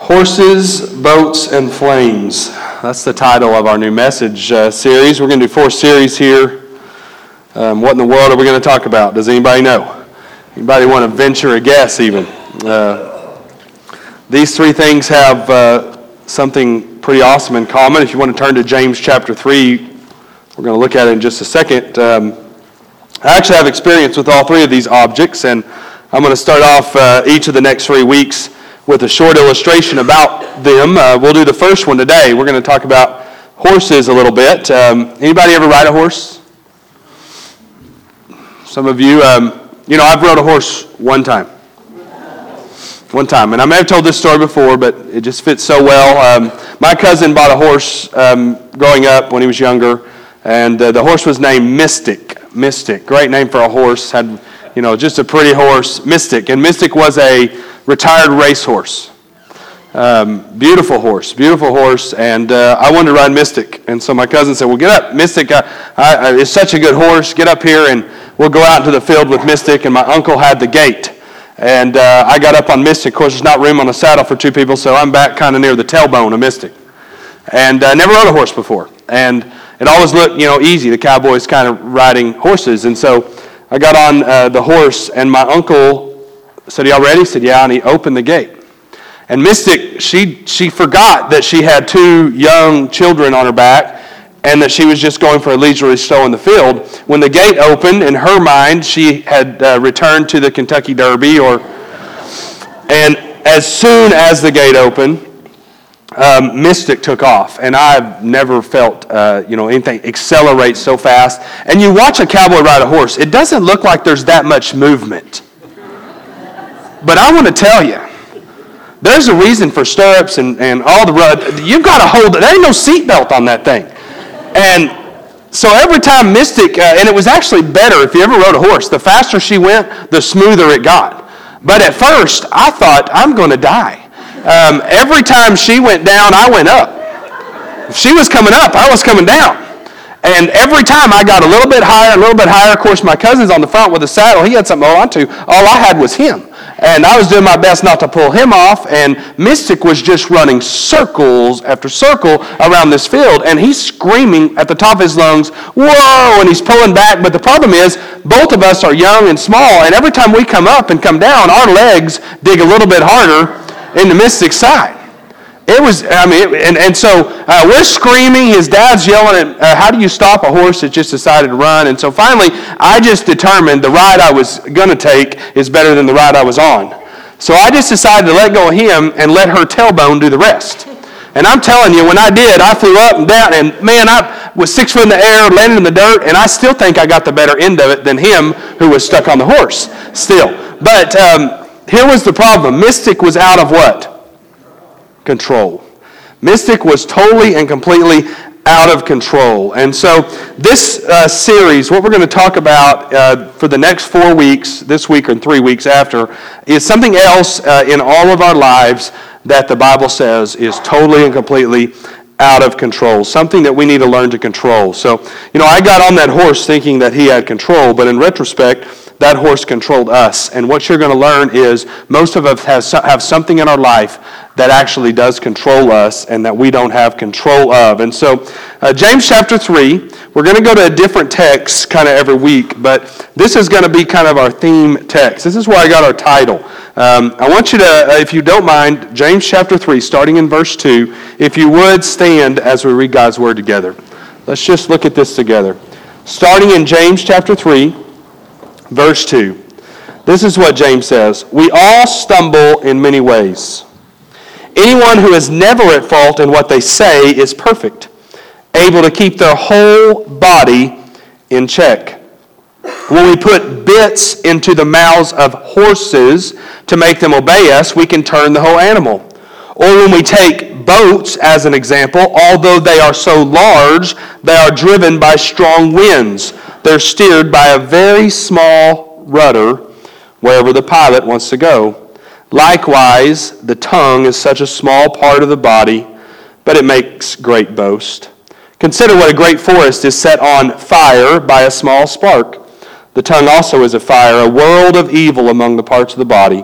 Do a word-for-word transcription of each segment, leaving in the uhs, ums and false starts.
Horses, Boats, and Flames. That's the title of our new message uh, series. We're going to do four series here. Um, what in the world are we going to talk about? Does anybody know? Anybody want to venture a guess even? Uh, these three things have uh, something pretty awesome in common. If you want to turn to James chapter three, we're going to look at it in just a second. Um, I actually have experience with all three of these objects, and I'm going to start off uh, each of the next three weeks with a short illustration about them. Uh, we'll do the first one today. We're going to talk about horses a little bit. Um, anybody ever ride a horse? Some of you, um, you know, I've rode a horse one time. One time. And I may have told this story before, but it just fits so well. Um, my cousin bought a horse um, growing up when he was younger, and uh, the horse was named Mystic. Mystic. Great name for a horse. Had, you know, just a pretty horse, Mystic. And Mystic was a retired racehorse. Um, beautiful horse, beautiful horse, and uh, I wanted to ride Mystic. And so my cousin said, well, get up, Mystic. I, I, it's such a good horse. Get up here, and we'll go out into the field with Mystic. And my uncle had the gate. And uh, I got up on Mystic. Of course, there's not room on the saddle for two people, so I'm back kind of near the tailbone of Mystic. And I uh, never rode a horse before. And it always looked, you know, easy, the cowboys kind of riding horses. And so I got on uh, the horse, and my uncle said, y'all ready? He said, yeah, and he opened the gate. And Mystic, she she forgot that she had two young children on her back and that she was just going for a leisurely stroll in the field. When the gate opened, in her mind, she had uh, returned to the Kentucky Derby. or, And as soon as the gate opened, um, Mystic took off. And I've never felt uh, you know anything accelerate so fast. And you watch a cowboy ride a horse, it doesn't look like there's that much movement. But I want to tell you, there's a reason for stirrups and, and all the rud. You've got to hold it. There ain't no seatbelt on that thing. And so every time Mystic, uh, and it was actually better if you ever rode a horse, the faster she went, the smoother it got. But at first, I thought, I'm going to die. Um, every time she went down, I went up. If she was coming up, I was coming down. And every time I got a little bit higher, a little bit higher. Of course, my cousin's on the front with a saddle. He had something to hold on to. All I had was him. And I was doing my best not to pull him off, and Mystic was just running circles after circle around this field, and he's screaming at the top of his lungs, whoa, and he's pulling back. But the problem is, both of us are young and small, and every time we come up and come down, our legs dig a little bit harder into Mystic's side. It was, I mean, and, and so uh, we're screaming, his dad's yelling at, uh, how do you stop a horse that just decided to run? And so finally, I just determined the ride I was going to take is better than the ride I was on. So I just decided to let go of him and let her tailbone do the rest. And I'm telling you, when I did, I flew up and down, and man, I was six foot in the air, landed in the dirt, and I still think I got the better end of it than him who was stuck on the horse still. But um, here was the problem. Mystic was out of what? Control. Mystic was totally and completely out of control. And so this uh, series, what we're going to talk about uh, for the next four weeks, this week and three weeks after, is something else uh, in all of our lives that the Bible says is totally and completely out of control, something that we need to learn to control. So, you know, I got on that horse thinking that he had control, but in retrospect, that horse controlled us. And what you're going to learn is most of us has, have something in our life that actually does control us and that we don't have control of. And so uh, James chapter three, we're going to go to a different text kind of every week, but this is going to be kind of our theme text. This is where I got our title. Um, I want you to, uh, if you don't mind, James chapter three, starting in verse two, if you would stand as we read God's word together. Let's just look at this together. Starting in James chapter three, verse two. This is what James says. We all stumble in many ways. Anyone who is never at fault in what they say is perfect, able to keep their whole body in check. When we put bits into the mouths of horses to make them obey us, we can turn the whole animal. Or when we take boats as an example, although they are so large, they are driven by strong winds. They're steered by a very small rudder wherever the pilot wants to go. Likewise, the tongue is such a small part of the body, but it makes great boast. Consider what a great forest is set on fire by a small spark. The tongue also is a fire, a world of evil among the parts of the body.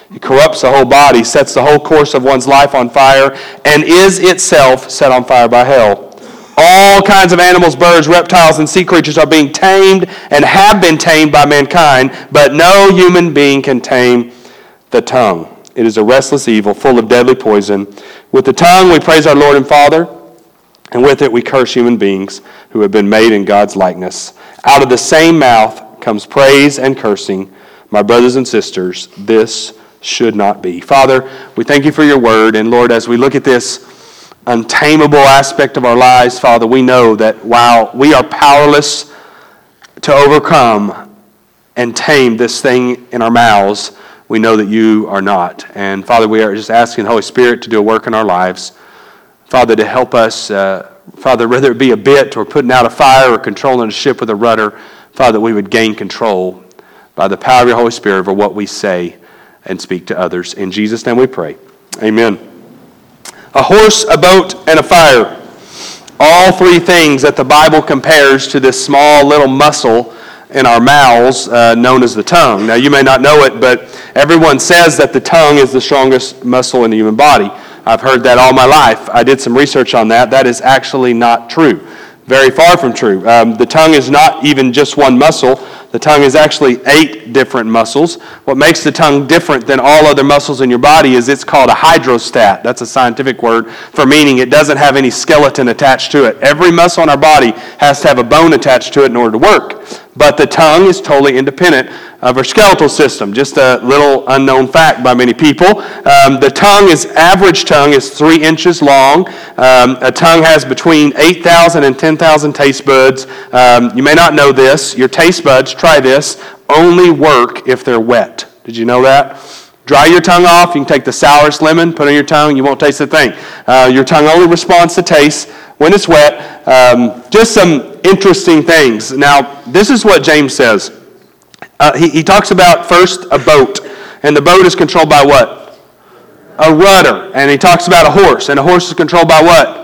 It corrupts the whole body, sets the whole course of one's life on fire, and is itself set on fire by hell. All kinds of animals, birds, reptiles, and sea creatures are being tamed and have been tamed by mankind, but no human being can tame the tongue. It is a restless evil, full of deadly poison. With the tongue we praise our Lord and Father, and with it we curse human beings who have been made in God's likeness. Out of the same mouth comes praise and cursing. My brothers and sisters, this should not be. Father, we thank you for your word, and Lord, as we look at this untamable aspect of our lives, Father, we know that while we are powerless to overcome and tame this thing in our mouths, we know that you are not. And Father, we are just asking the Holy Spirit to do a work in our lives. Father, to help us, uh, Father, whether it be a bit or putting out a fire or controlling a ship with a rudder, Father, we would gain control by the power of your Holy Spirit over what we say and speak to others. In Jesus' name we pray. Amen. A horse, a boat, and a fire. All three things that the Bible compares to this small little muscle in our mouths uh, known as the tongue. Now, you may not know it, but everyone says that the tongue is the strongest muscle in the human body. I've heard that all my life. I did some research on that. That is actually not true. Very far from true. Um, the tongue is not even just one muscle. The tongue is actually eight different muscles. What makes the tongue different than all other muscles in your body is it's called a hydrostat. That's a scientific word for meaning it doesn't have any skeleton attached to it. Every muscle in our body has to have a bone attached to it in order to work. But the tongue is totally independent of our skeletal system. Just a little unknown fact by many people. Um, the tongue is, average tongue is three inches long. Um, a tongue has between eight thousand and ten thousand taste buds. Um, you may not know this. Your taste buds, try this, only work if they're wet. Did you know that? Dry your tongue off. You can take the sourest lemon, put it on your tongue. You won't taste a thing. Uh, your tongue only responds to taste when it's wet. Um, just some interesting things. Now, this is what James says. Uh, he, he talks about, first, a boat. And the boat is controlled by what? A rudder. And he talks about a horse. And a horse is controlled by what?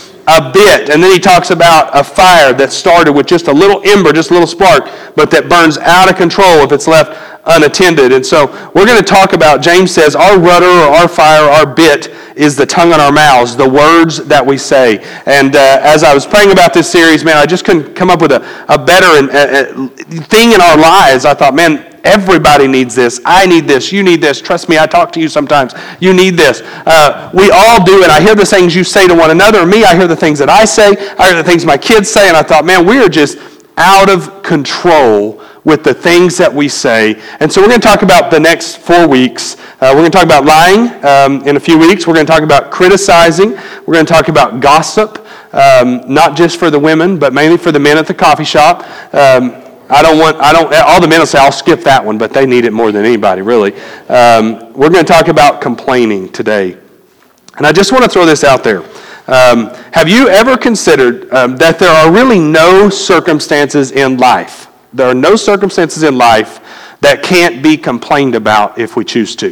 A bit. And then he talks about a fire that started with just a little ember, just a little spark, but that burns out of control if it's left unattended. And so we're going to talk about, James says, our rudder or our fire, our bit, is the tongue in our mouths, the words that we say. And uh, as I was praying about this series, man, I just couldn't come up with a, a better uh, uh, thing in our lives. I thought, man, everybody needs this. I need this. You need this. Trust me, I talk to you sometimes. You need this. Uh, we all do, and I hear the things you say to one another. Me, I hear the things that I say. I hear the things my kids say, and I thought, man, we are just out of control with the things that we say. And so we're going to talk about the next four weeks. Uh, we're going to talk about lying um, in a few weeks. We're going to talk about criticizing. We're going to talk about gossip, um, not just for the women, but mainly for the men at the coffee shop. Um, I don't want, I don't, all the men will say, I'll skip that one, but they need it more than anybody, really. Um, we're going to talk about complaining today. And I just want to throw this out there. Um, have you ever considered um, that there are really no circumstances in life, there are no circumstances in life that can't be complained about if we choose to?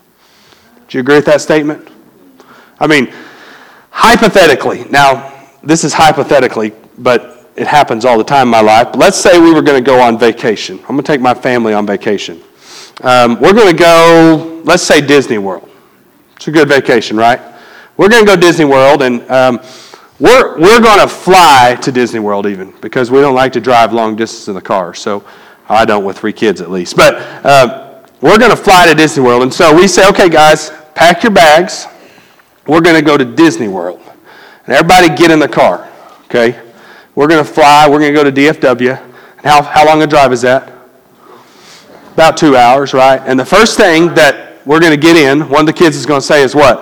Do you agree with that statement? I mean, hypothetically, now, this is hypothetically, but it happens all the time in my life. But let's say we were going to go on vacation. I'm going to take my family on vacation. Um, we're going to go, let's say Disney World. It's a good vacation, right? We're going to go Disney World, and um, we're we're going to fly to Disney World even, because we don't like to drive long distance in the car. So I don't with three kids at least. But uh, we're going to fly to Disney World, and so we say, okay, guys, pack your bags. We're going to go to Disney World. And everybody get in the car, okay? We're going to fly. We're going to go to D F W. And how, how long a drive is that? About two hours, right? And the first thing that we're going to get in, one of the kids is going to say is what?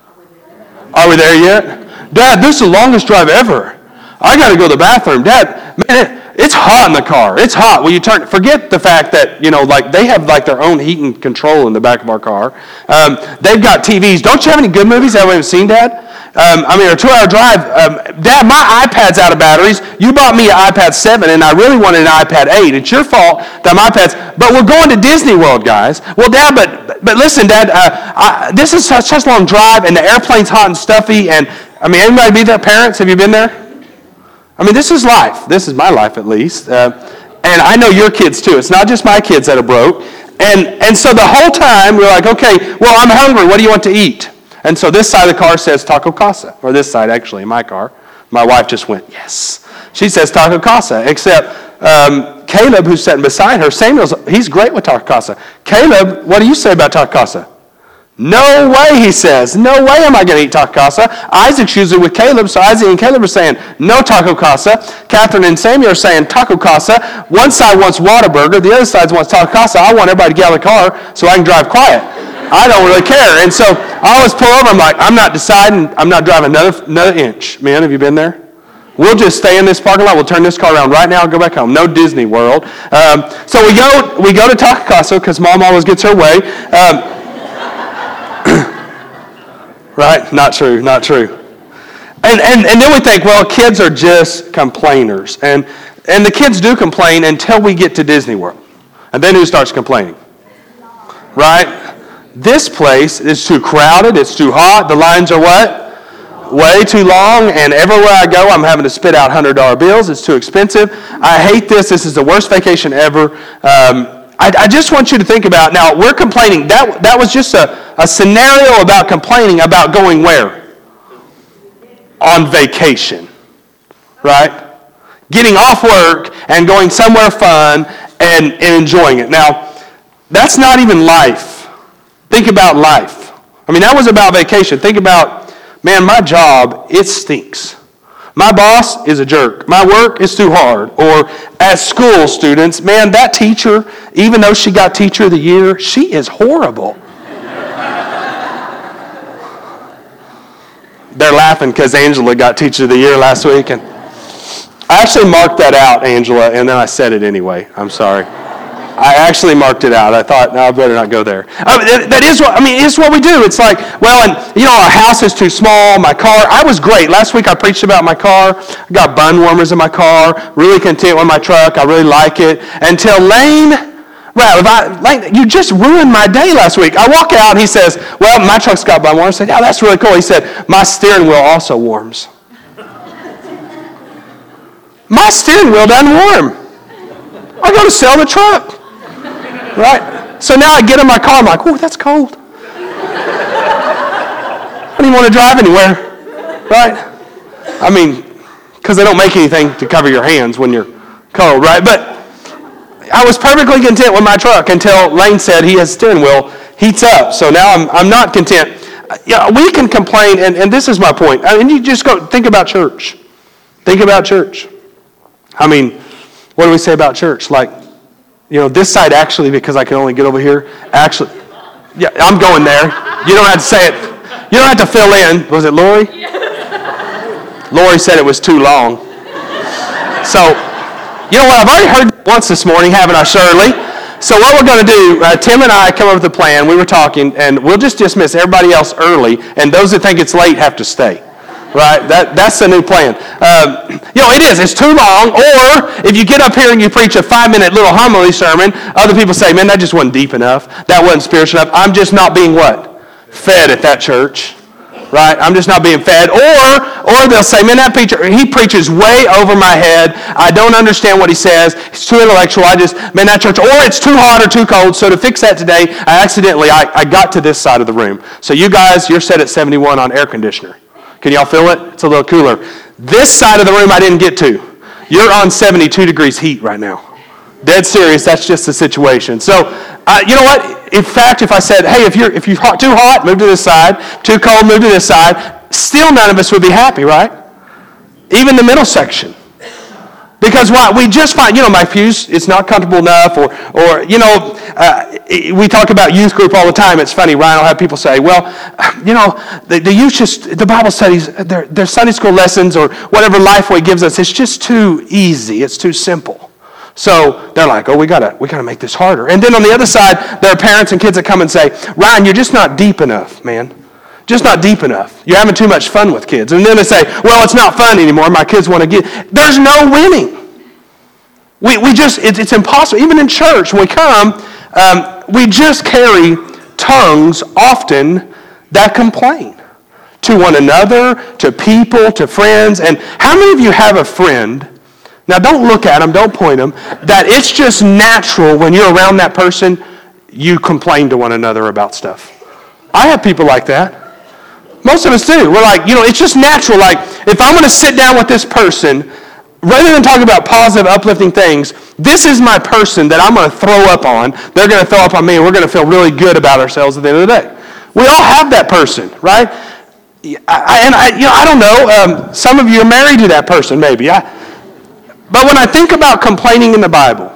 Are we there yet? Dad, this is the longest drive ever. I got to go to the bathroom. Dad, man, it's hot in the car. It's hot. Well, you turn, forget the fact that, you know, like they have like their own heat and control in the back of our car. Um, they've got T Vs. Don't you have any good movies that we haven't seen, Dad? Um, I mean, a two-hour drive. Um, Dad, my iPad's out of batteries. You bought me an iPad seven, and I really wanted an iPad eight. It's your fault that my iPad's... But we're going to Disney World, guys. Well, Dad, but but listen, Dad, uh, I, this is such, such a long drive, and the airplane's hot and stuffy, and, I mean, anybody be there? Parents, have you been there? I mean, this is life. This is my life, at least. Uh, and I know your kids, too. It's not just my kids that are broke. And, and so the whole time, we're like, okay, well, I'm hungry. What do you want to eat? And so this side of the car says Taco Casa, or this side, actually, in my car. My wife just went, yes. She says Taco Casa, except um, Caleb, who's sitting beside her, Samuel's, he's great with Taco Casa. Caleb, what do you say about Taco Casa? No way, he says. No way am I going to eat Taco Casa. Isaac's usually with Caleb, so Isaac and Caleb are saying, no Taco Casa. Catherine and Samuel are saying Taco Casa. One side wants Whataburger, the other side wants Taco Casa. I want everybody to get out of the car so I can drive quiet. I don't really care. And so I always pull over, I'm like, I'm not deciding, I'm not driving another, another inch. Man, have you been there? We'll just stay in this parking lot. We'll turn this car around right now and go back home. No Disney World. Um, so we go we go to Taco Casa because Mom always gets her way. Um, Right? Not true, not true. And, and and then we think, well, kids are just complainers. And and the kids do complain until we get to Disney World. And then who starts complaining? Right? This place is too crowded, it's too hot, the lines are what? Way too long, and everywhere I go, I'm having to spit out one hundred dollar bills. It's too expensive. I hate this. This is the worst vacation ever. Um, I, I just want you to think about, now, we're complaining. That, that was just a, a scenario about complaining about going where? On vacation, right? Getting off work and going somewhere fun and, and enjoying it. Now, that's not even life. Think about life. I mean, that was about vacation. Think about, man, my job, it stinks. My boss is a jerk. My work is too hard. Or at school, students, man, that teacher, even though she got Teacher of the Year, she is horrible. They're laughing because Angela got Teacher of the Year last week. And I actually marked that out, Angela, and then I said it anyway. I'm sorry. I actually marked it out. I thought, no, I better not go there. I mean, that, that is what, I mean, it's what we do. It's like, well, and, you know, our house is too small, my car, I was great. Last week I preached about my car. I got bun warmers in my car, really content with my truck. I really like it. Until Lane, well, if I, Lane, you just ruined my day last week. I walk out and he says, well, my truck's got bun warmers. I said, yeah, that's really cool. He said, my steering wheel also warms. My steering wheel doesn't warm. I got to sell the truck. Right? So now I get in my car, I'm like, oh, that's cold. I don't even want to drive anywhere. Right? I mean, because they don't make anything to cover your hands when you're cold, right? But I was perfectly content with my truck until Lane said he has steering wheel heats up. So now I'm I'm not content. Yeah, we can complain, and, and this is my point. I mean, you just go think about church. Think about church. I mean, what do we say about church? Like, you know, this side actually, because I can only get over here, actually, yeah, I'm going there. You don't have to say it. You don't have to fill in. Was it Lori? Yeah. Lori said it was too long. So, you know what? I've already heard it once this morning, haven't I, Shirley? So what we're going to do, uh, Tim and I come up with a plan. We were talking, and we'll just dismiss everybody else early, and those that think it's late have to stay. Right? That, that's the new plan. Um, you know, it is. It's too long. Or if you get up here and you preach a five-minute little homily sermon, other people say, man, that just wasn't deep enough. That wasn't spiritual enough. I'm just not being what? Fed at that church. Right? I'm just not being fed. Or or they'll say, man, that preacher, he preaches way over my head. I don't understand what he says. It's too intellectual. I just, man, that church, or it's too hot or too cold. So to fix that today, I accidentally, I, I got to this side of the room. So you guys, you're set at seventy-one on air conditioner. Can y'all feel it? It's a little cooler. This side of the room I didn't get to. You're on seventy-two degrees heat right now. Dead serious, that's just the situation. So, uh, you know what? In fact, if I said, hey, if you're if you're hot, too hot, move to this side. Too cold, move to this side. Still none of us would be happy, right? Even the middle section. Because what we just find, you know, my pews, it's not comfortable enough, or, or you know, uh, we talk about youth group all the time. It's funny, Ryan will have people say, well, you know, the, the youth just, the Bible studies, their, their Sunday school lessons or whatever Lifeway gives us, it's just too easy. It's too simple. So they're like, oh, we gotta, we gotta make this harder. And then on the other side, there are parents and kids that come and say, Ryan, you're just not deep enough, man. Just not deep enough. You're having too much fun with kids. And then they say, well, it's not fun anymore. My kids want to get. There's no winning. We we just, it, it's impossible. Even in church, when we come, um, we just carry tongues often that complain to one another, to people, to friends. And how many of you have a friend, now don't look at them, don't point them, that it's just natural when you're around that person, you complain to one another about stuff. I have people like that. Most of us do. We're like, you know, it's just natural. Like, if I'm going to sit down with this person, rather than talk about positive, uplifting things, this is my person that I'm going to throw up on. They're going to throw up on me, and we're going to feel really good about ourselves at the end of the day. We all have that person, right? I, and I, you know, I don't know. Um, some of you are married to that person, maybe. I, but when I think about complaining in the Bible,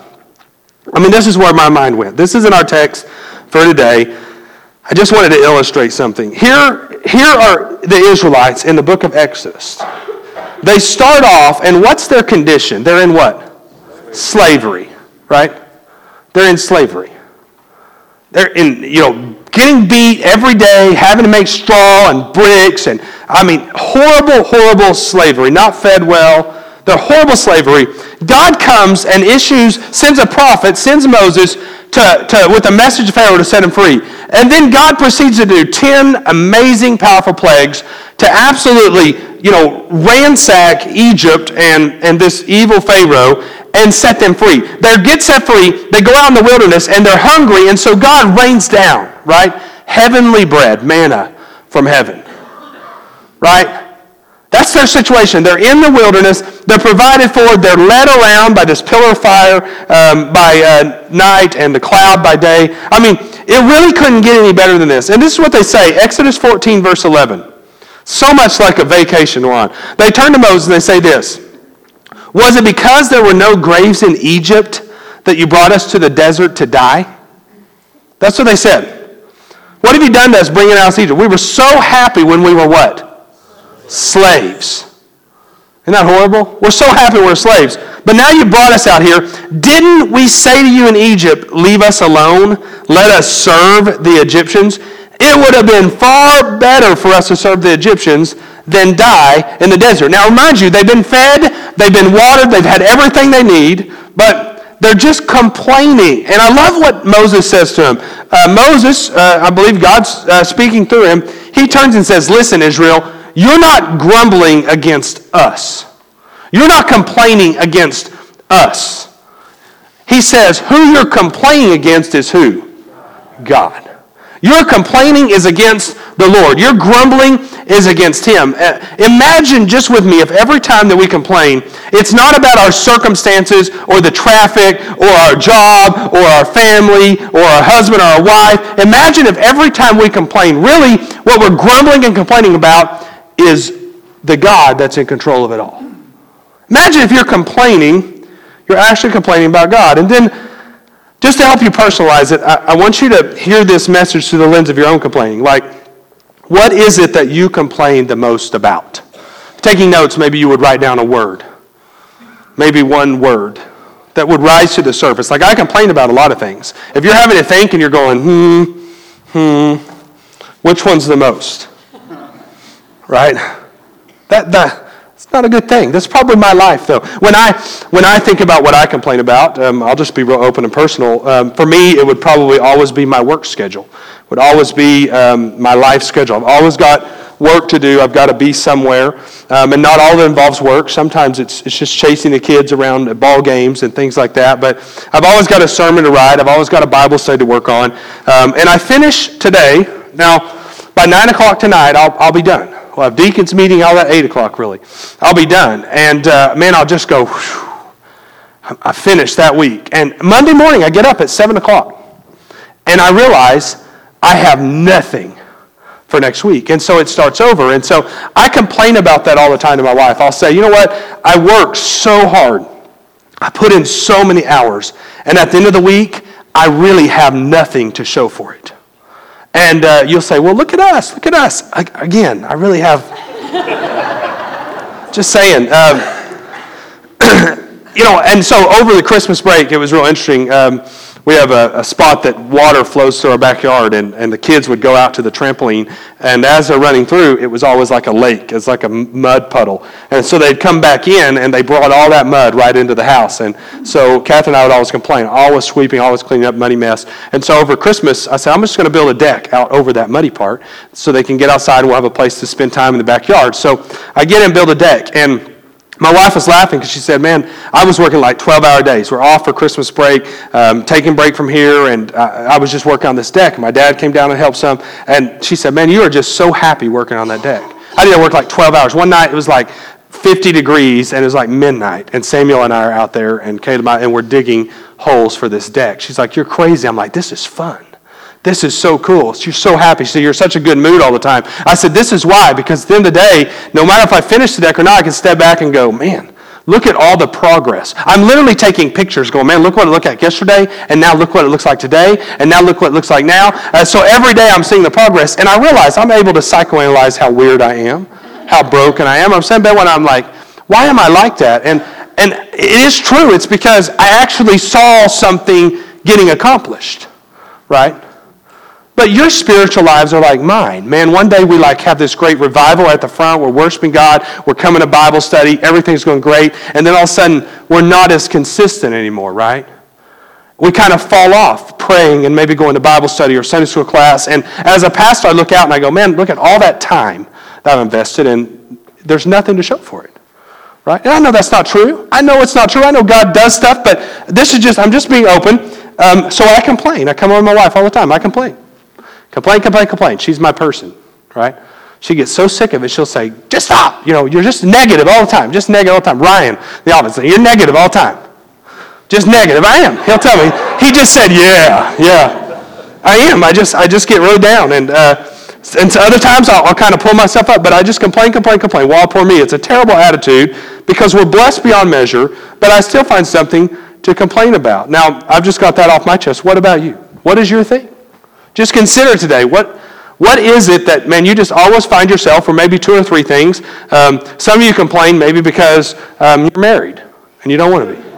I mean, this is where my mind went. This isn't our text for today. I just wanted to illustrate something. Here, here are the Israelites in the book of Exodus. They start off, and what's their condition? They're in what? Slavery, right? They're in slavery. They're in, you know, getting beat every day, having to make straw and bricks, and I mean, horrible, horrible slavery, not fed well. They're horrible slavery. God comes and issues, sends a prophet, sends Moses to, to with a message to Pharaoh to set him free. And then God proceeds to do ten amazing, powerful plagues to absolutely, you know, ransack Egypt and, and this evil Pharaoh and set them free. They get set free, they go out in the wilderness, and they're hungry, and so God rains down, right? Heavenly bread, manna from heaven, right? That's their situation. They're in the wilderness. They're provided for. They're led around by this pillar of fire um, by uh, night and the cloud by day. I mean, it really couldn't get any better than this. And this is what they say, Exodus fourteen, verse eleven. So much like a vacation we're on. They turn to Moses and they say this, was it because there were no graves in Egypt that you brought us to the desert to die? That's what they said. What have you done to us bringing us out of Egypt? We were so happy when we were what? Slaves. Isn't that horrible? We're so happy we're slaves. But now you brought us out here. Didn't we say to you in Egypt, leave us alone, let us serve the Egyptians? It would have been far better for us to serve the Egyptians than die in the desert. Now remind you, they've been fed, they've been watered, they've had everything they need, but they're just complaining. And I love what Moses says to him. Uh, Moses, uh, I believe God's uh, speaking through him, he turns and says, listen, Israel, you're not grumbling against us. You're not complaining against us. He says, who you're complaining against is who? God. Your complaining is against the Lord. Your grumbling is against Him. Uh, imagine just with me if every time that we complain, it's not about our circumstances or the traffic or our job or our family or our husband or our wife. Imagine if every time we complain, really what we're grumbling and complaining about is the God that's in control of it all. Imagine if you're complaining, you're actually complaining about God. And then, just to help you personalize it, I, I want you to hear this message through the lens of your own complaining. Like, what is it that you complain the most about? Taking notes, maybe you would write down a word. Maybe one word that would rise to the surface. Like, I complain about a lot of things. If you're having to think and you're going, hmm, hmm, which one's the most? Right? That, that it's not a good thing. That's probably my life, though. When I when I think about what I complain about, um, I'll just be real open and personal. Um, for me, it would probably always be my work schedule. It would always be um, my life schedule. I've always got work to do. I've got to be somewhere. Um, and not all of it involves work. Sometimes it's it's just chasing the kids around at ball games and things like that. But I've always got a sermon to write. I've always got a Bible study to work on. Um, and I finish today. Now, by nine o'clock tonight, I'll I'll be done. We'll have deacons meeting all at eight o'clock, really. I'll be done. And, uh, man, I'll just go, whew, I finished that week. And Monday morning, I get up at seven o'clock. And I realize I have nothing for next week. And so it starts over. And so I complain about that all the time to my wife. I'll say, you know what? I worked so hard. I put in so many hours. And at the end of the week, I really have nothing to show for it. And uh, you'll say, well, look at us, look at us. I, again, I really have, just saying. Um, you know, and so over the Christmas break, it was real interesting. Um, we have a, a spot that water flows through our backyard, and, and the kids would go out to the trampoline, and as they're running through, it was always like a lake. It's like a mud puddle. And so they'd come back in, and they brought all that mud right into the house. And so Kathy and I would always complain, always sweeping, always cleaning up, muddy mess. And so over Christmas, I said, I'm just going to build a deck out over that muddy part so they can get outside and we'll have a place to spend time in the backyard. So I get in and build a deck, and My wife was laughing because she said, man, I was working like twelve-hour days. We're off for Christmas break, um, taking break from here, and I, I was just working on this deck. My dad came down and helped some, and she said, man, you are just so happy working on that deck. I did work like twelve hours. One night it was like fifty degrees, and it was like midnight, and Samuel and I are out there, and Caleb and I, and we're digging holes for this deck. She's like, you're crazy. I'm like, this is fun. This is so cool. You're so happy. She said, you're such a good mood all the time. I said, this is why, because at the end of the day, no matter if I finish the deck or not, I can step back and go, man, look at all the progress. I'm literally taking pictures going, man, look what it looked like yesterday, and now look what it looks like today, and now look what it looks like now. Uh, so every day I'm seeing the progress, and I realize I'm able to psychoanalyze how weird I am, how broken I am. I'm sitting there when I'm like, why am I like that? And and it is true. It's because I actually saw something getting accomplished, right? But your spiritual lives are like mine. Man, one day we like have this great revival at the front. We're worshiping God. We're coming to Bible study. Everything's going great. And then all of a sudden, we're not as consistent anymore, right? We kind of fall off praying and maybe going to Bible study or Sunday school class. And as a pastor, I look out and I go, man, look at all that time that I've invested, and there's nothing to show for it, right? And I know that's not true. I know it's not true. I know God does stuff, but this is just, I'm just being open. Um, so I complain. I come over to my wife all the time. I complain. Complain, complain, complain. She's my person, right? She gets so sick of it, she'll say, just stop. You know, you're just negative all the time. Just negative all the time. Ryan, the office, you're negative all the time. Just negative. I am. He'll tell me. He just said, yeah, yeah. I am. I just I just get really down. And uh, and so other times I'll, I'll kind of pull myself up, but I just complain, complain, complain. Well, poor me. It's a terrible attitude because we're blessed beyond measure, but I still find something to complain about. Now, I've just got that off my chest. What about you? What is your thing? Just consider today, what what is it that, man, you just always find yourself, or maybe two or three things. Um, some of you complain maybe because um, you're married and you don't want to be,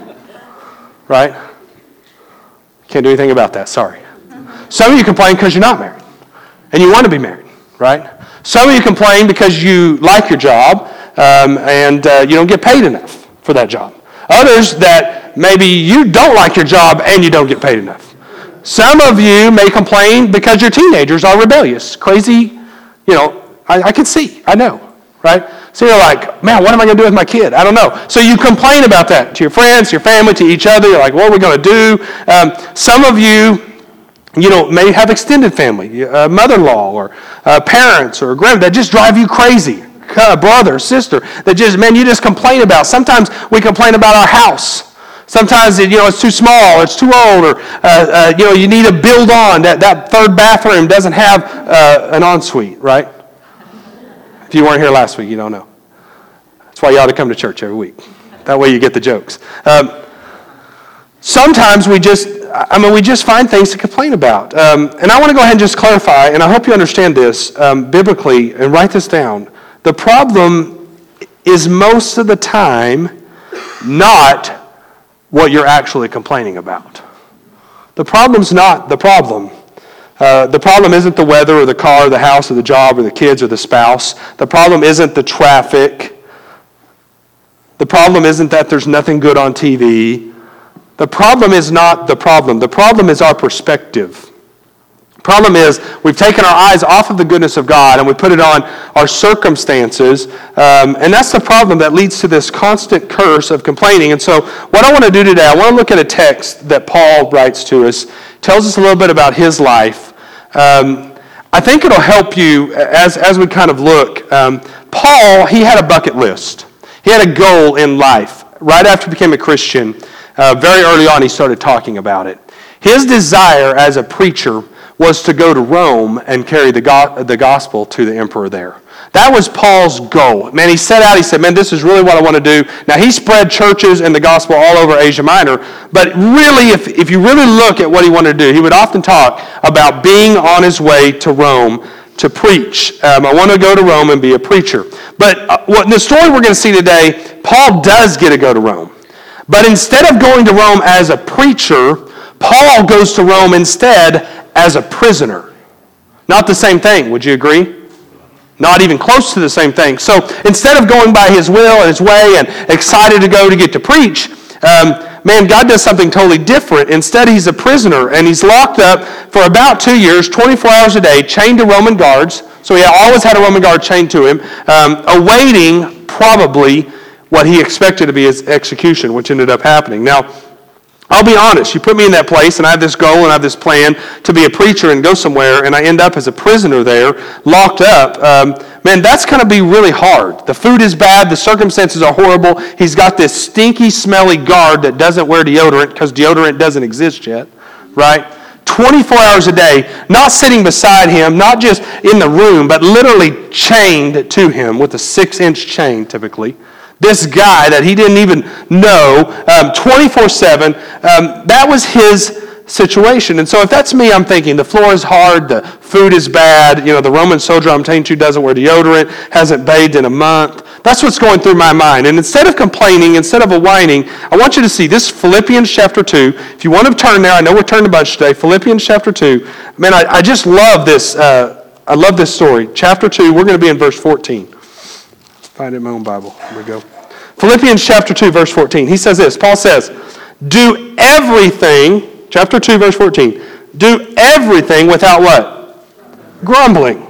right? Can't do anything about that, sorry. Some of you complain because you're not married and you want to be married, right? Some of you complain because you like your job um, and uh, you don't get paid enough for that job. Others that maybe you don't like your job and you don't get paid enough. Some of you may complain because your teenagers are rebellious, crazy, you know, I, I can see, I know, right? So you're like, man, what am I going to do with my kid? I don't know. So you complain about that to your friends, your family, to each other. You're like, what are we going to do? Um, some of you, you know, may have extended family, uh, mother-in-law or uh, parents or grandma that just drive you crazy, uh, brother, sister, that just, man, you just complain about. Sometimes we complain about our house. Sometimes, you know, it's too small, it's too old, or, uh, uh, you know, you need to build on. That, that third bathroom doesn't have uh, an ensuite, right? If you weren't here last week, you don't know. That's why you ought to come to church every week. That way you get the jokes. Um, sometimes we just, I mean, we just find things to complain about. Um, and I want to go ahead and just clarify, and I hope you understand this um, biblically, and write this down. The problem is most of the time not what you're actually complaining about. The problem's not the problem. Uh, the problem isn't the weather or the car or the house or the job or the kids or the spouse. The problem isn't the traffic. The problem isn't that there's nothing good on T V. The problem is not the problem. The problem is our perspective. The problem is we've taken our eyes off of the goodness of God and we put it on our circumstances. Um, and that's the problem that leads to this constant curse of complaining. And so what I want to do today, I want to look at a text that Paul writes to us. Tells us a little bit about his life. Um, I think it'll help you as, as we kind of look. Um, Paul, he had a bucket list. He had a goal in life. Right after he became a Christian, uh, very early on he started talking about it. His desire as a preacher was to go to Rome and carry the, go- the gospel to the emperor there. That was Paul's goal. Man, he set out, he said, man, this is really what I want to do. Now, he spread churches and the gospel all over Asia Minor, but really, if, if you really look at what he wanted to do, he would often talk about being on his way to Rome to preach. Um, I want to go to Rome and be a preacher. But uh, what, the story we're going to see today, Paul does get to go to Rome. But instead of going to Rome as a preacher, Paul goes to Rome instead as a prisoner. Not the same thing, would you agree? Not even close to the same thing. So instead of going by his will and his way and excited to go to get to preach, um, man, God does something totally different. Instead, he's a prisoner, and he's locked up for about two years, twenty-four hours a day, chained to Roman guards. So he always had a Roman guard chained to him, um, awaiting probably what he expected to be his execution, which ended up happening. Now, I'll be honest, you put me in that place, and I have this goal and I have this plan to be a preacher and go somewhere, and I end up as a prisoner there, locked up. Um, man, that's going to be really hard. The food is bad. The circumstances are horrible. He's got this stinky, smelly guard that doesn't wear deodorant because deodorant doesn't exist yet, right? twenty-four hours a day, not sitting beside him, not just in the room, but literally chained to him with a six-inch chain, typically. This guy that he didn't even know, um, twenty-four seven, um, that was his situation. And so if that's me, I'm thinking the floor is hard, the food is bad, you know, the Roman soldier I'm taking to doesn't wear deodorant, hasn't bathed in a month. That's what's going through my mind. And instead of complaining, instead of whining, I want you to see this Philippians chapter two. If you want to turn there, I know we're turning a bunch today. Philippians chapter two. Man, I, I just love this. Uh, I love this story. Chapter two, we're going to be in verse fourteen. Find it in my own Bible. Here we go. Philippians chapter two, verse fourteen. He says this. Paul says, do everything, chapter two, verse fourteen, do everything without what? Grumbling.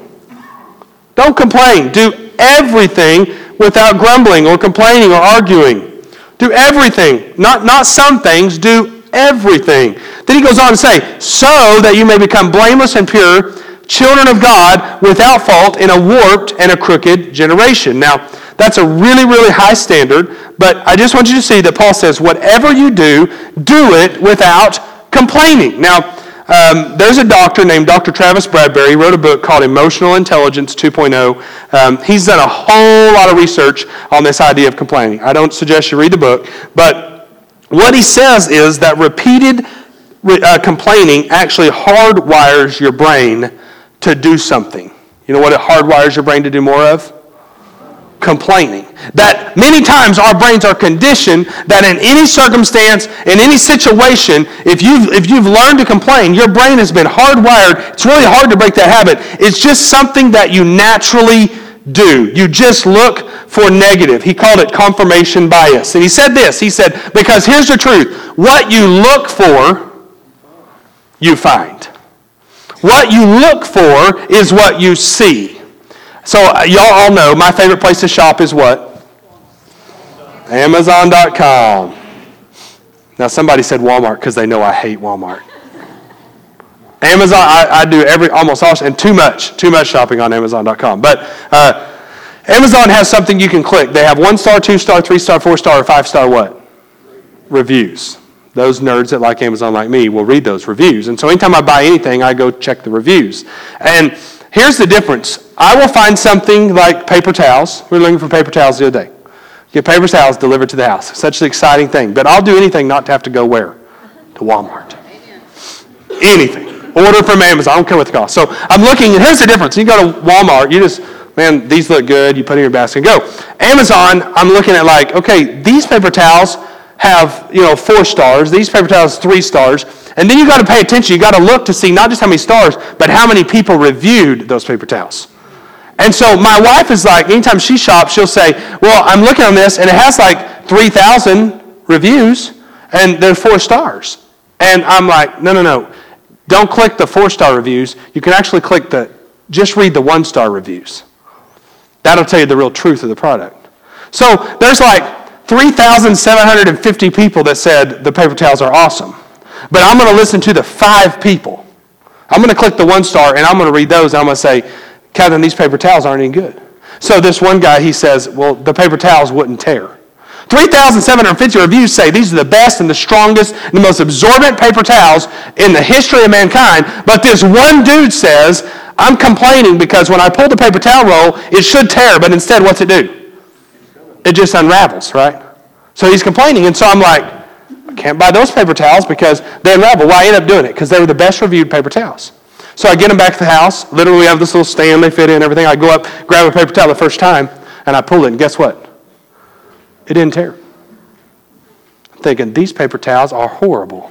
Don't complain. Do everything without grumbling or complaining or arguing. Do everything. Not, not some things. Do everything. Then he goes on to say, so that you may become blameless and pure, children of God, without fault, in a warped and a crooked generation. Now, that's a really, really high standard, but I just want you to see that Paul says, whatever you do, do it without complaining. Now, um, there's a doctor named Doctor Travis Bradberry. He wrote a book called Emotional Intelligence two point oh. Um, he's done a whole lot of research on this idea of complaining. I don't suggest you read the book, but what he says is that repeated uh, complaining actually hardwires your brain to do something. You know what it hardwires your brain to do more of? Complaining. That many times our brains are conditioned that in any circumstance, in any situation, if you've, if you've learned to complain, your brain has been hardwired. It's really hard to break that habit. It's just something that you naturally do. You just look for negative. He called it confirmation bias. And he said this. He said, because here's the truth. What you look for, you find. What you look for is what you see. So uh, y'all all know my favorite place to shop is what? Amazon dot com. Now somebody said Walmart because they know I hate Walmart. Amazon, I, I do every almost all, and too much, too much shopping on Amazon dot com. But uh, Amazon has something you can click. They have one star, two star, three star, four star, or five star what? Reviews. Those nerds that like Amazon like me will read those reviews. And so anytime I buy anything, I go check the reviews. And here's the difference. I will find something like paper towels. We were looking for paper towels the other day. Get paper towels delivered to the house. Such an exciting thing. But I'll do anything not to have to go where? To Walmart. Anything. Order from Amazon. I don't care what the cost. So I'm looking, and here's the difference. You go to Walmart, you just, man, these look good. You put in your basket and go. Amazon, I'm looking at like, okay, these paper towels have, you know, four stars. These paper towels, three stars. And then you got to pay attention. You got to look to see not just how many stars, but how many people reviewed those paper towels. And so my wife is like, anytime she shops, she'll say, well, I'm looking on this, and it has like three thousand reviews, and there's four stars. And I'm like, no, no, no. Don't click the four-star reviews. You can actually click the, just read the one-star reviews. That'll tell you the real truth of the product. So there's like three thousand seven hundred fifty people that said the paper towels are awesome. But I'm going to listen to the five people. I'm going to click the one star, and I'm going to read those, and I'm going to say, Kevin, these paper towels aren't any good. So this one guy, he says, well, the paper towels wouldn't tear. three thousand seven hundred fifty reviews say these are the best and the strongest and the most absorbent paper towels in the history of mankind. But this one dude says, I'm complaining because when I pull the paper towel roll, it should tear, but instead, what's it do? It just unravels, right? So he's complaining, and so I'm like, I can't buy those paper towels because they unravel. Well, I end up doing it because they were the best reviewed paper towels. So I get them back to the house. Literally, we have this little stand they fit in and everything. I go up, grab a paper towel the first time, and I pull it, and guess what? It didn't tear. I'm thinking, these paper towels are horrible.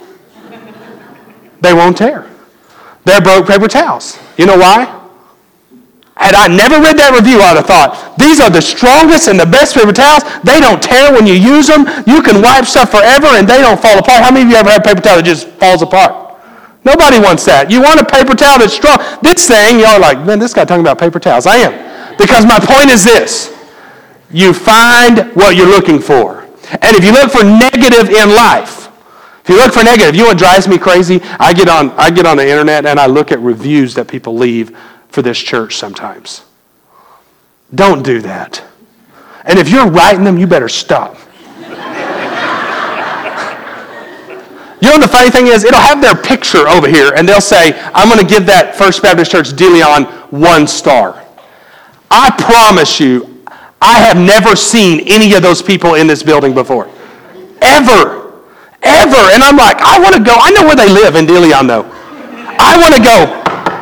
They won't tear. They're broke paper towels. You know why? Had I never read that review, I would have thought, these are the strongest and the best paper towels. They don't tear when you use them. You can wipe stuff forever, and they don't fall apart. How many of you ever had a paper towel that just falls apart? Nobody wants that. You want a paper towel that's strong. This thing, y'all are like, man, this guy talking about paper towels. I am. Because my point is this. you find what you're looking for. And if you look for negative in life, if you look for negative, you know what drives me crazy? I get on I get on the internet and I look at reviews that people leave for this church sometimes. Don't do that. And if you're writing them, you better stop. You know what the funny thing is? It'll have their picture over here, and they'll say, I'm going to give that First Baptist Church De Leon one star. I promise you, I have never seen any of those people in this building before. Ever. Ever. And I'm like, I want to go. I know where they live in De Leon, though. I want to go.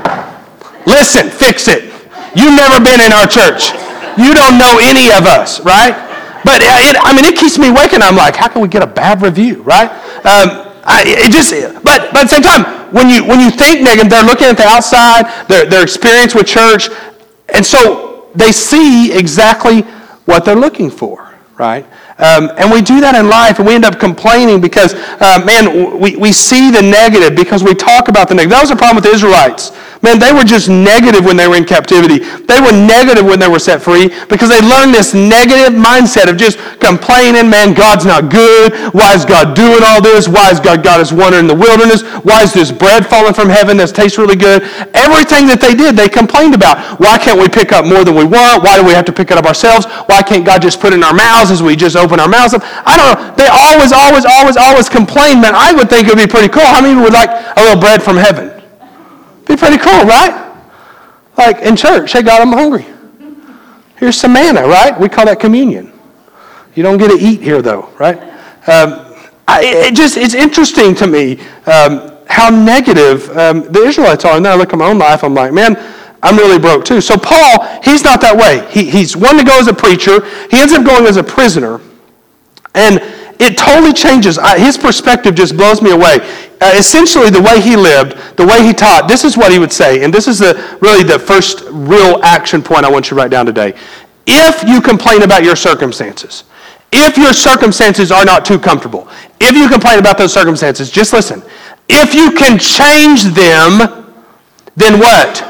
Listen, fix it. You've never been in our church. You don't know any of us, right? But, it, I mean, it keeps me awake, and I'm like, how can we get a bad review, right? Um, I, it just, but, but at the same time, when you when you think negative, they're looking at the outside, their, their experience with church, and so they see exactly what they're looking for, right? Um, and we do that in life, and we end up complaining because, uh, man, we, we see the negative because we talk about the negative. That was the problem with the Israelites. Man, they were just negative when they were in captivity. They were negative when they were set free because they learned this negative mindset of just complaining, man, God's not good. Why is God doing all this? Why is God got us wandering in the wilderness? Why is this bread falling from heaven that tastes really good? Everything that they did, they complained about. Why can't we pick up more than we want? Why do we have to pick it up ourselves? Why can't God just put it in our mouths as we just open our mouths up? I don't know. They always, always, always, always complain, man. I would think it would be pretty cool. How many would like a little bread from heaven? Be pretty cool, right? Like in church, hey God, I'm hungry. Here's some manna, right? We call that communion. You don't get to eat here though, right? Um, I, it just it's interesting to me um, how negative um, the Israelites are. And then I look at my own life, I'm like, man, I'm really broke too. So Paul, he's not that way. He, he's one to go as a preacher. He ends up going as a prisoner. And it totally changes. I, his perspective just blows me away. Uh, essentially, the way he lived, the way he taught, this is what he would say. And this is the really the first real action point I want you to write down today. If you complain about your circumstances, if your circumstances are not too comfortable, if you complain about those circumstances, just listen. If you can change them, then what?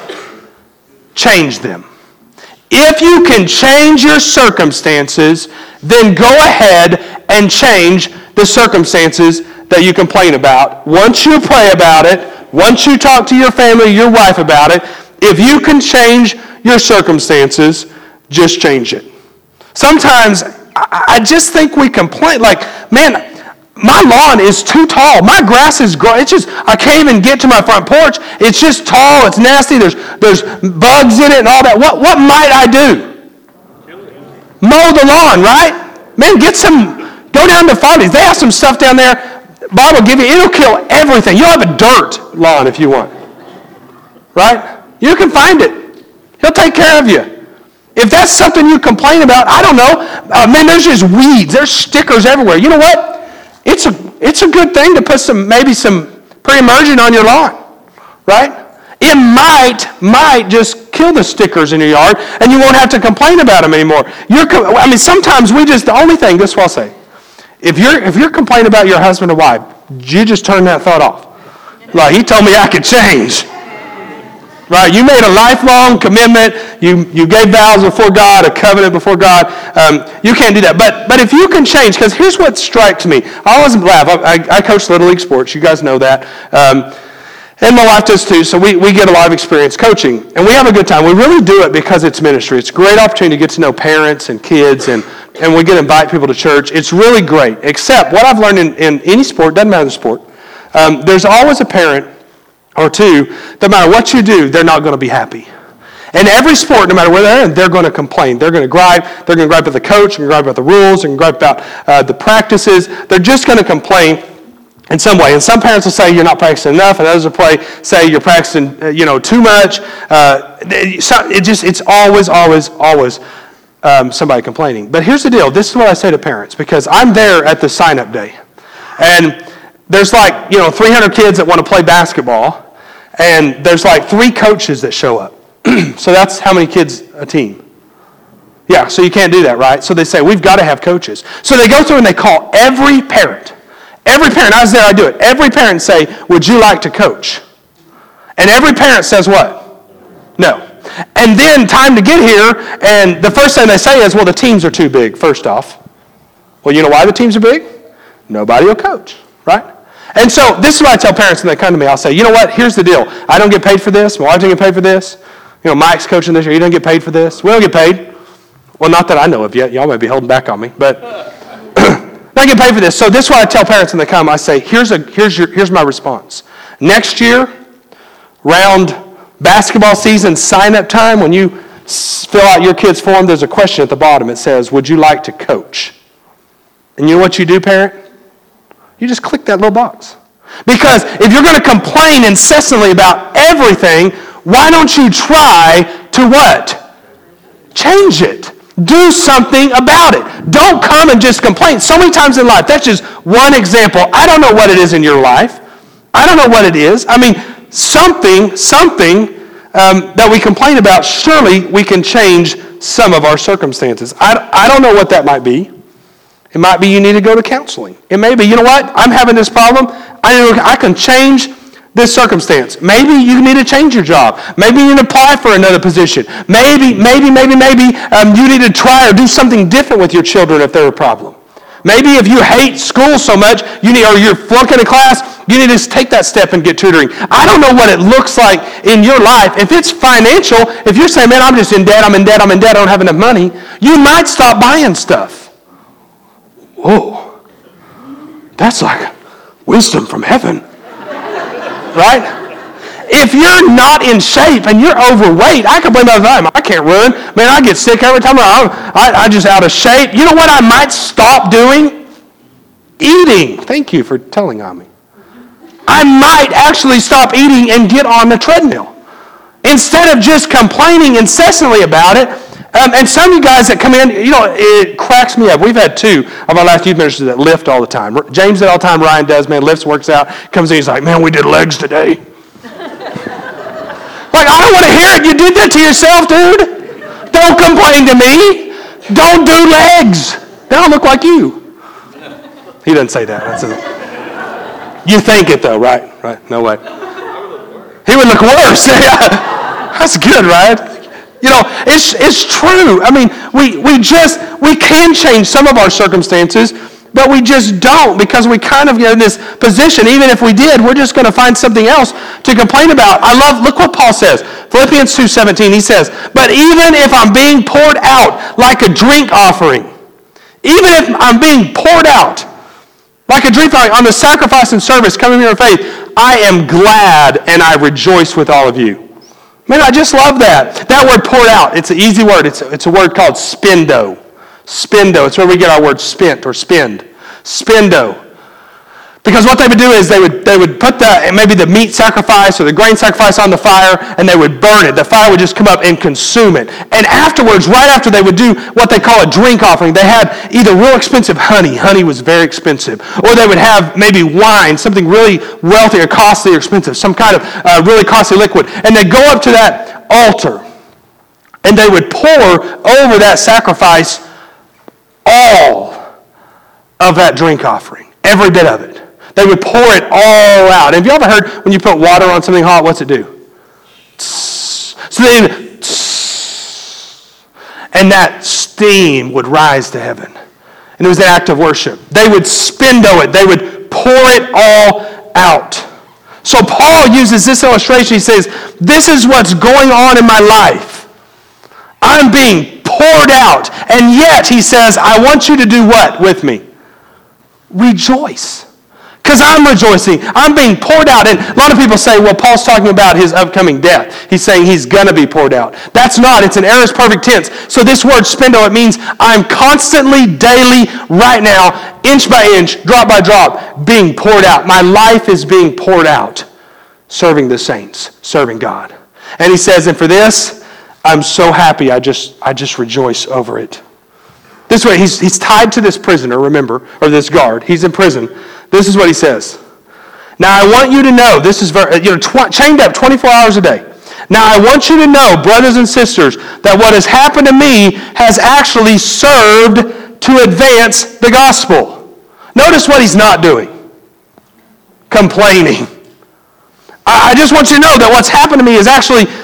Change them. If you can change your circumstances, then go ahead and change the circumstances that you complain about. Once you pray about it, once you talk to your family, your wife about it, if you can change your circumstances, just change it. Sometimes I just think we complain like, man, my lawn is too tall. My grass is growing. It's just, I can't even get to my front porch. It's just tall. It's nasty. There's there's bugs in it and all that. What, what might I do? Mow the lawn, right? Man, get some, go down to Farley's. They have some stuff down there. Bob will give you, it'll kill everything. You'll have a dirt lawn if you want. Right? You can find it. He'll take care of you. If that's something you complain about, I don't know. Uh, man, there's just weeds. There's stickers everywhere. You know what? It's a it's a good thing to put some maybe some pre-emergent on your lawn, right? It might might just kill the stickers in your yard, and you won't have to complain about them anymore. You're I mean, sometimes we just the only thing. This is what I'll say: if you're if you're complaining about your husband or wife, you just turn that thought off. Like he told me I could change. Right, you made a lifelong commitment. You you gave vows before God, a covenant before God. Um, you can't do that. But but if you can change, because here's what strikes me. I always laugh. I, I, I coach Little League sports. You guys know that. Um, and my wife does too. So we, we get a lot of experience coaching. And we have a good time. We really do it because it's ministry. It's a great opportunity to get to know parents and kids. And, and we get to invite people to church. It's really great. Except what I've learned in, in any sport, doesn't matter the sport, um, there's always a parent or two, no matter what you do, they're not going to be happy. And every sport, no matter where they're in, they're going to complain. They're going to gripe. They're going to gripe about the coach. They're going to gripe about the rules. They're going to gripe about uh, the practices. They're just going to complain in some way. And some parents will say you're not practicing enough, and others will play, say you're practicing, uh, you know, too much. Uh, it just, it's always, always, always um, somebody complaining. But here's the deal. This is what I say to parents, because I'm there at the sign-up day. And there's like, you know, three hundred kids that want to play basketball. And there's like three coaches that show up. So that's how many kids a team? Yeah, so you can't do that, right? So they say, we've got to have coaches. So they go through and they call every parent. Every parent, I was there, I do it. Every parent say, would you like to coach? And every parent says what? No. And then time to get here, and the first thing they say is, well, the teams are too big, first off. Well, you know why the teams are big? Nobody will coach, right? And so this is what I tell parents when they come to me. I'll say, you know what, here's the deal. I don't get paid for this. My wife doesn't get paid for this. You know, Mike's coaching this year. He doesn't get paid for this. We don't get paid. Well, not that I know of yet. Y'all may be holding back on me, but I get paid for this. So this is what I tell parents when they come. I say, here's a here's your here's my response. Next year, round basketball season sign-up time, when you fill out your kid's form, there's a question at the bottom. It says, would you like to coach? And you know what you do, parent? You just click that little box. Because if you're going to complain incessantly about everything, why don't you try to what? Change it. Do something about it. Don't come and just complain. So many times in life, that's just one example. I don't know what it is in your life. I don't know what it is. I mean, something, something um, that we complain about, surely we can change some of our circumstances. I, I don't know what that might be. It might be you need to go to counseling. It may be, you know what, I'm having this problem. I, I can change this circumstance. Maybe you need to change your job. Maybe you need to apply for another position. Maybe, maybe, maybe, maybe um, you need to try or do something different with your children if they're a problem. Maybe if you hate school so much, you need, or you're flunking a class, you need to take that step and get tutoring. I don't know what it looks like in your life. If it's financial, if you're saying, man, I'm just in debt, I'm in debt, I'm in debt, I don't have enough money, you might stop buying stuff. Whoa, that's like wisdom from heaven, right? If you're not in shape and you're overweight, I complain all the time. I can't run. Man, I get sick every time. I'm I, I just out of shape. You know what I might stop doing? Eating. Thank you for telling on me. I might actually stop eating and get on the treadmill instead of just complaining incessantly about it. Um, and some of you guys that come in, you know, it cracks me up. We've had two of our last youth ministers that lift all the time. James did all the time. Ryan does, man, lifts, works out. Comes in, he's like, man, we did legs today. Like, I don't want to hear it. You did that to yourself, dude. Don't complain to me. Don't do legs. They don't look like you. He doesn't say that. That's a, you think it, though, right? Right? No way. He would look worse. That's good, right? You know, it's it's true. I mean, we, we just, we can change some of our circumstances, but we just don't because we kind of get in this position. Even if we did, we're just going to find something else to complain about. I love, look what Paul says. Philippians two seventeen, he says, but even if I'm being poured out like a drink offering, even if I'm being poured out like a drink offering on the sacrifice and service coming here in faith, I am glad and I rejoice with all of you. Man, I just love that. That word poured out, it's an easy word. It's, it's a word called spendo. Spendo, it's where we get our word spent or spend. Spendo. Because what they would do is they would they would put the maybe the meat sacrifice or the grain sacrifice on the fire and they would burn it. The fire would just come up and consume it. And afterwards, right after they would do what they call a drink offering, they had either real expensive honey. Honey was very expensive. Or they would have maybe wine, something really wealthy or costly or expensive, some kind of uh, really costly liquid. And they'd go up to that altar and they would pour over that sacrifice all of that drink offering, every bit of it. They would pour it all out. Have you ever heard when you put water on something hot, what's it do? So then, and that steam would rise to heaven. And it was an act of worship. They would spendo it. They would pour it all out. So Paul uses this illustration. He says, this is what's going on in my life. I'm being poured out. And yet, he says, I want you to do what with me? Rejoice. Because I'm rejoicing. I'm being poured out. And a lot of people say, well, Paul's talking about his upcoming death. He's saying he's going to be poured out. That's not. It's an aorist perfect tense. So this word spendo, it means I'm constantly, daily, right now, inch by inch, drop by drop, being poured out. My life is being poured out, serving the saints, serving God. And he says, and for this, I'm so happy. I just, I just rejoice over it. This way, he's, he's tied to this prisoner, remember, or this guard. He's in prison. This is what he says. Now, I want you to know, this is very, you know, tw- chained up twenty-four hours a day. Now, I want you to know, brothers and sisters, that what has happened to me has actually served to advance the gospel. Notice what he's not doing. Complaining. I, I just want you to know that what's happened to me is actually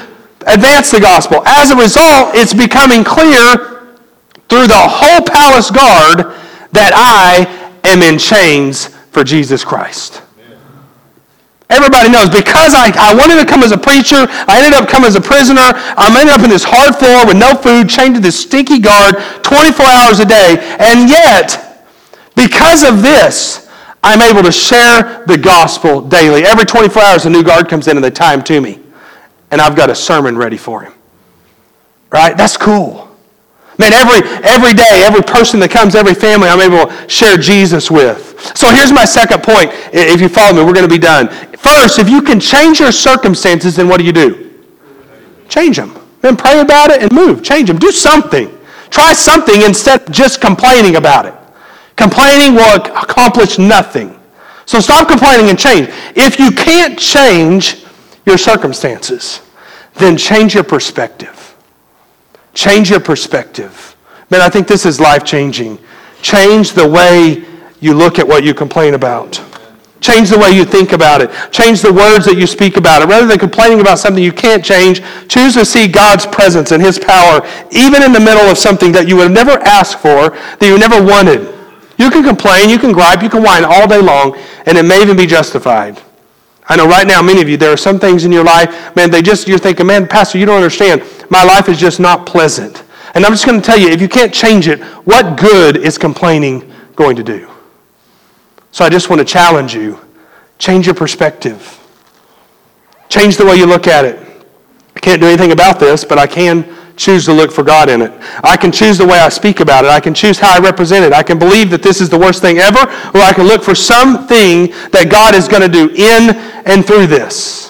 advance the gospel. As a result, it's becoming clear through the whole palace guard that I am in chains for Jesus Christ. Everybody knows, because I, I wanted to come as a preacher, I ended up coming as a prisoner. I ended up in this hard floor with no food, chained to this stinky guard twenty-four hours a day. And yet, because of this, I'm able to share the gospel daily. Every twenty-four hours, a new guard comes in and they tie him to me. And I've got a sermon ready for him. Right? That's cool. Man, every every day, every person that comes, every family, I'm able to share Jesus with. So here's my second point. If you follow me, we're going to be done. First, if you can change your circumstances, then what do you do? Change them. Then pray about it and move. Change them. Do something. Try something instead of just complaining about it. Complaining will accomplish nothing. So stop complaining and change. If you can't change your circumstances, then change your perspective. Change your perspective. Man, I think this is life-changing. Change the way you look at what you complain about. Change the way you think about it. Change the words that you speak about it. Rather than complaining about something you can't change, choose to see God's presence and His power, even in the middle of something that you would have never asked for, that you never wanted. You can complain, you can gripe, you can whine all day long, and it may even be justified. I know right now, many of you, there are some things in your life, man, they just, you're thinking, man, Pastor, you don't understand. My life is just not pleasant. And I'm just going to tell you, if you can't change it, what good is complaining going to do? So I just want to challenge you. Change your perspective. Change the way you look at it. I can't do anything about this, but I can choose to look for God in it. I can choose the way I speak about it. I can choose how I represent it. I can believe that this is the worst thing ever, or I can look for something that God is going to do in and through this.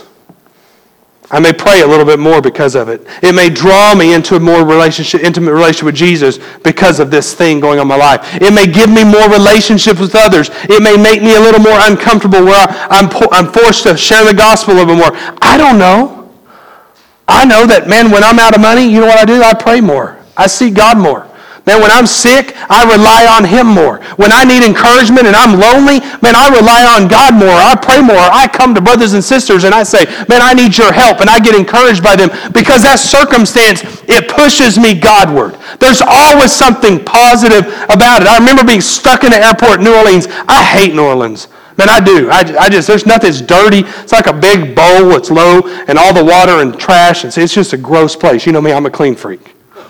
I may pray a little bit more because of it. It may draw me into a more relationship, intimate relationship with Jesus because of this thing going on in my life. It may give me more relationships with others. It may make me a little more uncomfortable where I'm, I'm forced to share the gospel a little bit more. I don't know. I know that, man, when I'm out of money, you know what I do? I pray more. I seek God more. Man, when I'm sick, I rely on Him more. When I need encouragement and I'm lonely, man, I rely on God more. I pray more. I come to brothers and sisters and I say, man, I need your help. And I get encouraged by them because that circumstance, it pushes me Godward. There's always something positive about it. I remember being stuck in the airport in New Orleans. I hate New Orleans. Man, I do. I, I just, there's nothing that's dirty. It's like a big bowl. It's low and all the water and trash. It's, it's just a gross place. You know me, I'm a clean freak.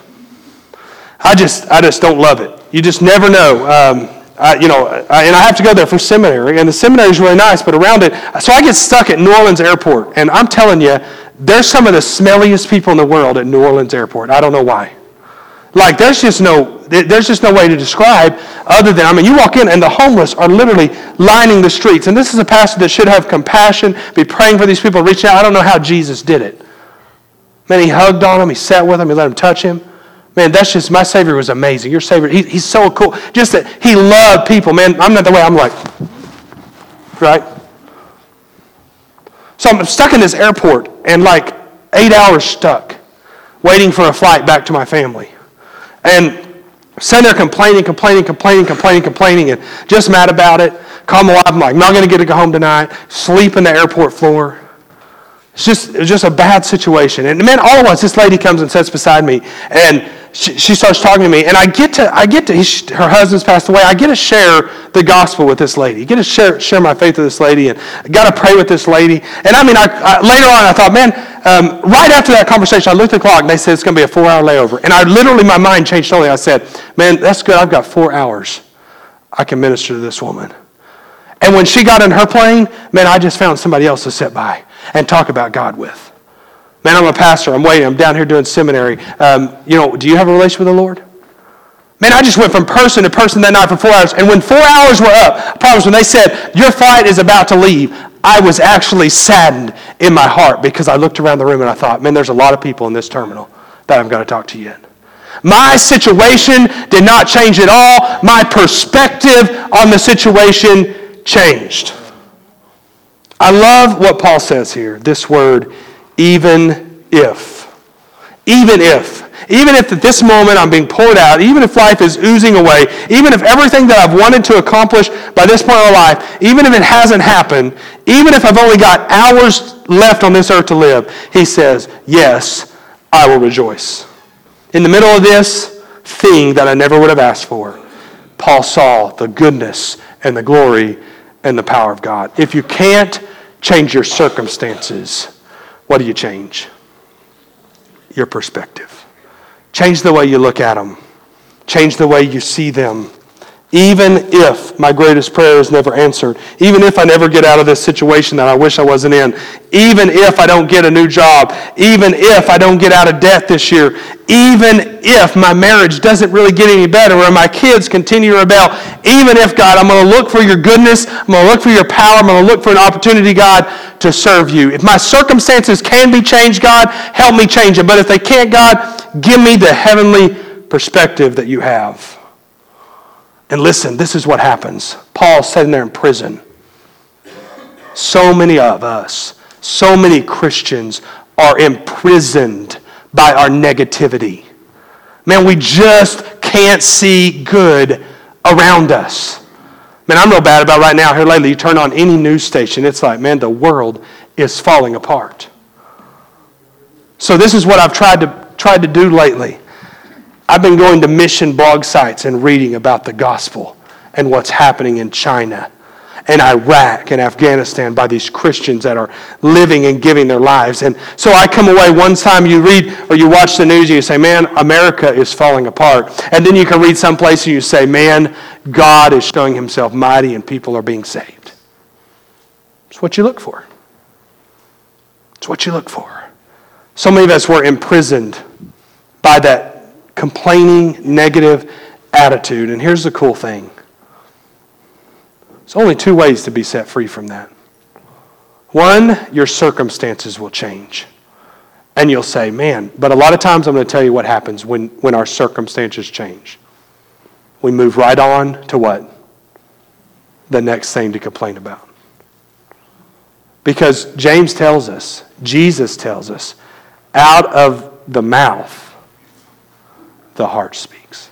I just, I just don't love it. You just never know. Um, I, you know, I, and I have to go there for seminary, and the seminary is really nice, but around it, so I get stuck at New Orleans Airport, and I'm telling you, there's some of the smelliest people in the world at New Orleans Airport. I don't know why. Like, there's just no, there's just no way to describe other than, I mean, you walk in and the homeless are literally lining the streets, and this is a pastor that should have compassion, be praying for these people, reaching out. I don't know how Jesus did it. Man, He hugged on them, He sat with them, He let them touch Him. Man, that's just, my Savior was amazing. Your Savior, he, He's so cool. Just that He loved people. Man, I'm not the way, I'm like, right? So I'm stuck in this airport and like eight hours stuck, waiting for a flight back to my family. And sitting there complaining, complaining, complaining, complaining, complaining, and just mad about it. Call my wife, I'm like, not going to get to go home tonight. Sleep in the airport floor. It's just, it's just a bad situation. And man, all at once, this lady comes and sits beside me, and she, she starts talking to me, and I get to, I get to, he, her husband's passed away. I get to share the gospel with this lady. I get to share, share my faith with this lady, and I got to pray with this lady. And I mean, I, I, later on, I thought, man, um, right after that conversation, I looked at the clock, and they said it's going to be a four-hour layover. And I literally, my mind changed totally. I said, man, that's good. I've got four hours. I can minister to this woman. And when she got in her plane, man, I just found somebody else to sit by and talk about God with. Man, I'm a pastor. I'm waiting. I'm down here doing seminary. Um, you know, do you have a relationship with the Lord? Man, I just went from person to person that night for four hours. And when four hours were up, I promise, when they said, your flight is about to leave, I was actually saddened in my heart because I looked around the room and I thought, man, there's a lot of people in this terminal that I'm going to talk to yet. My situation did not change at all. My perspective on the situation changed. I love what Paul says here, this word, even if. Even if. Even if at this moment I'm being poured out, even if life is oozing away, even if everything that I've wanted to accomplish by this point in my life, even if it hasn't happened, even if I've only got hours left on this earth to live, he says, yes, I will rejoice. In the middle of this thing that I never would have asked for, Paul saw the goodness and the glory and the power of God. If you can't change your circumstances, what do you change? Your perspective. Change the way you look at them. Change the way you see them. Even if my greatest prayer is never answered, even if I never get out of this situation that I wish I wasn't in, even if I don't get a new job, even if I don't get out of debt this year, even if my marriage doesn't really get any better or my kids continue to rebel, even if, God, I'm going to look for your goodness, I'm going to look for your power, I'm going to look for an opportunity, God, to serve you. If my circumstances can be changed, God, help me change it. But if they can't, God, give me the heavenly perspective that you have. And listen, this is what happens. Paul's sitting there in prison. So many of us, so many Christians are imprisoned by our negativity. Man, we just can't see good around us. Man, I'm real bad about right now. Here lately, you turn on any news station, it's like, man, the world is falling apart. So this is what I've tried to tried to do lately. I've been going to mission blog sites and reading about the gospel and what's happening in China and Iraq and Afghanistan by these Christians that are living and giving their lives. And so I come away, one time you read or you watch the news and you say, man, America is falling apart. And then you can read someplace and you say, man, God is showing himself mighty and people are being saved. It's what you look for. It's what you look for. So many of us were imprisoned by that complaining, negative attitude. And here's the cool thing. There's only two ways to be set free from that. One, your circumstances will change. And you'll say, man, but a lot of times I'm going to tell you what happens when, when our circumstances change. We move right on to what? The next thing to complain about. Because James tells us, Jesus tells us, out of the mouth, the heart speaks.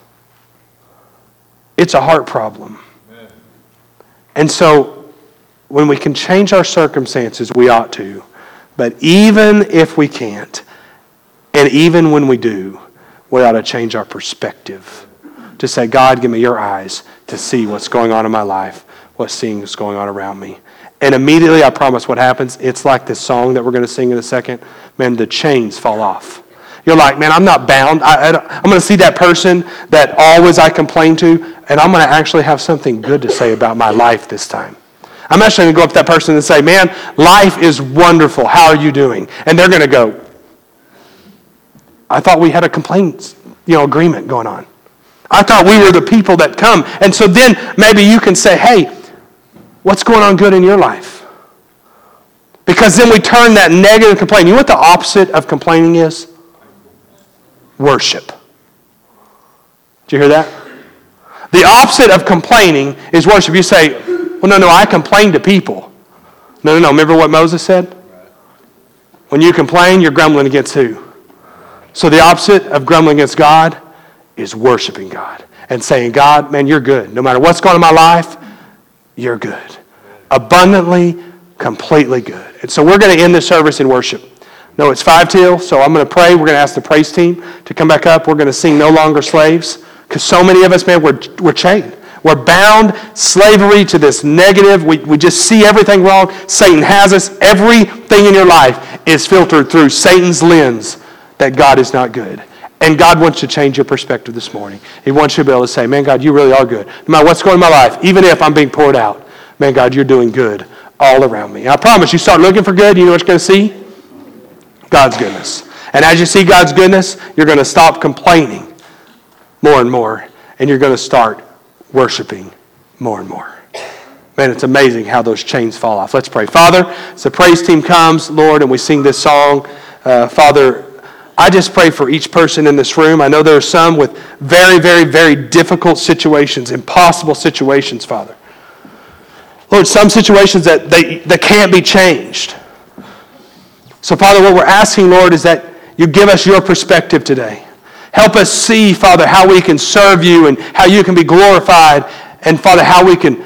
It's a heart problem. Amen. And so when we can change our circumstances, we ought to. But even if we can't, and even when we do, we ought to change our perspective. To say, God, give me your eyes to see what's going on in my life, what's seeing what's going on around me. And immediately, I promise what happens, it's like this song that we're going to sing in a second. Man, the chains fall off. You're like, man, I'm not bound. I, I, I'm going to see that person that always I complain to, and I'm going to actually have something good to say about my life this time. I'm actually going to go up to that person and say, man, life is wonderful. How are you doing? And they're going to go, I thought we had a complaint, you know, agreement going on. I thought we were the people that come. And so then maybe you can say, hey, what's going on good in your life? Because then we turn that negative complaint. You know what the opposite of complaining is? Worship. Did you hear that? The opposite of complaining is worship. You say, well, no, no, I complain to people. No, no, no. Remember what Moses said? When you complain, you're grumbling against who? So the opposite of grumbling against God is worshiping God and saying, God, man, you're good. No matter what's going on in my life, you're good. Abundantly, completely good. And so we're going to end this service in worship. No, it's five till, so I'm going to pray. We're going to ask the praise team to come back up. We're going to sing No Longer Slaves, because so many of us, man, we're, we're chained. We're bound, slavery to this negative. We, we just see everything wrong. Satan has us. Everything in your life is filtered through Satan's lens that God is not good. And God wants to change your perspective this morning. He wants you to be able to say, man, God, you really are good. No matter what's going on in my life, even if I'm being poured out, man, God, you're doing good all around me. I promise you start looking for good, you know what you're going to see? God's goodness. And as you see God's goodness, you're going to stop complaining more and more, and you're going to start worshiping more and more. Man, it's amazing how those chains fall off. Let's pray. Father, as the praise team comes, Lord, and we sing this song, uh, Father, I just pray for each person in this room. I know there are some with very, very, very difficult situations, impossible situations, Father. Lord, some situations that they that can't be changed. So, Father, what we're asking, Lord, is that you give us your perspective today. Help us see, Father, how we can serve you and how you can be glorified, and, Father, how we can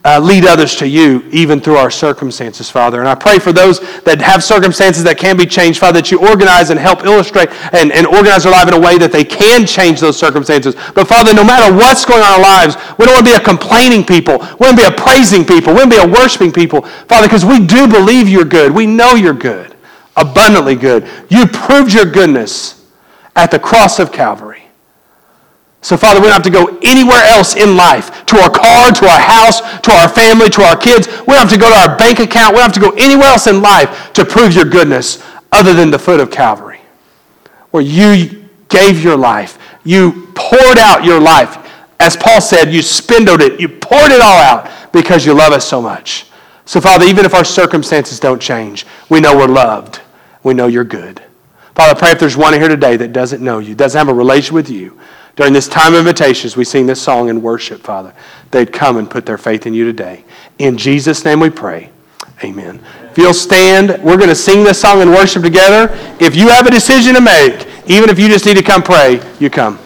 uh, lead others to you, even through our circumstances, Father. And I pray for those that have circumstances that can be changed, Father, that you organize and help illustrate and, and organize their life in a way that they can change those circumstances. But Father, no matter what's going on in our lives, we don't want to be a complaining people. We want to be a praising people. We want to be a worshiping people, Father, because we do believe you're good. We know you're good, abundantly good. You proved your goodness at the cross of Calvary. So, Father, we don't have to go anywhere else in life, to our car, to our house, to our family, to our kids. We don't have to go to our bank account. We don't have to go anywhere else in life to prove your goodness other than the foot of Calvary, where you gave your life. You poured out your life. As Paul said, you spindled it. You poured it all out because you love us so much. So, Father, even if our circumstances don't change, we know we're loved. We know you're good. Father, I pray if there's one here today that doesn't know you, doesn't have a relationship with you, during this time of invitations, we sing this song in worship, Father, they'd come and put their faith in you today. In Jesus' name we pray. Amen. If you'll stand, we're going to sing this song in worship together. If you have a decision to make, even if you just need to come pray, you come.